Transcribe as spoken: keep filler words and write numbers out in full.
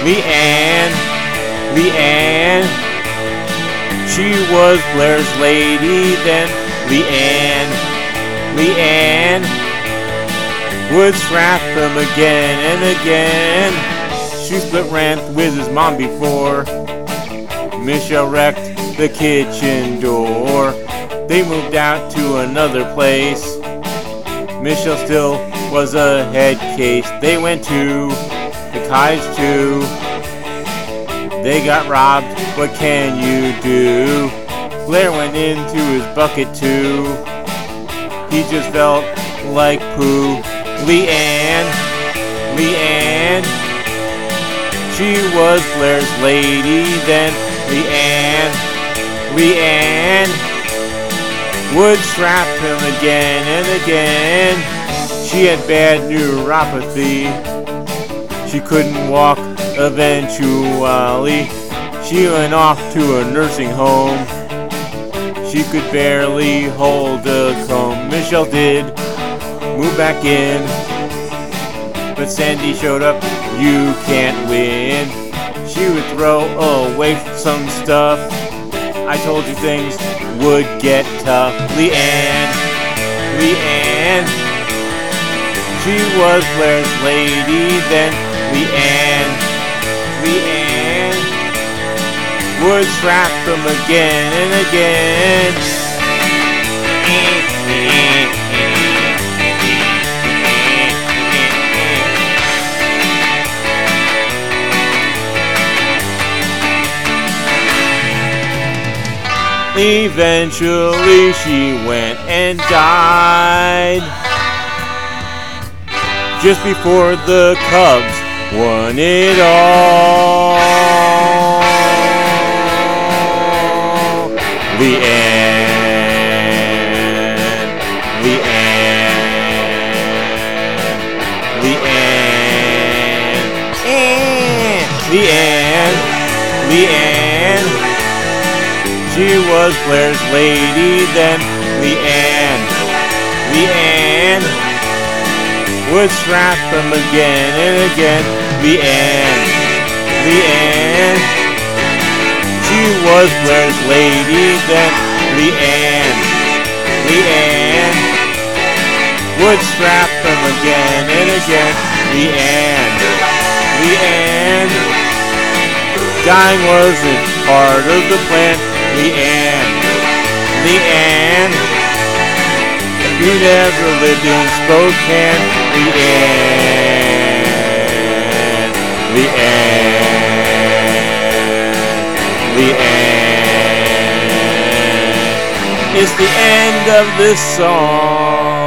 Leanne, Leanne. She was Blair's lady then. Leanne, Leanne would strap him again and again. She split rent with his mom before. Michelle wrecked the kitchen door. They moved out to another place. Michelle still was a head case. They went to the cottage too. They got robbed, what can you do? Blair went into his bucket too. He just felt like poo. Leanne, Leanne. She was Blair's lady then. Leanne, Leanne would strap him again and again. She had bad neuropathy. She couldn't walk eventually. She went off to a nursing home. She could barely hold a comb. Michelle did move back in, but Sandy showed up. You can't win. She would throw away some stuff. I told you things would get tough. Leanne, Leanne. She was Blair's lady then. Leanne, Leanne would strap them again and again. Eventually she went and died just before the Cubs won it all. Leanne, Leanne, Leanne, Leanne, Leanne. She was Blair's lady then. Leanne, Leanne would strap him again and again. Leanne, Leanne. She was Blair's lady then. Leanne, Leanne would strap him again and again. Leanne, Leanne. Dying wasn't part of the plan. Leanne, Leanne. You never lived in Spokane. Leanne, Leanne, Leanne. It's the end of this song.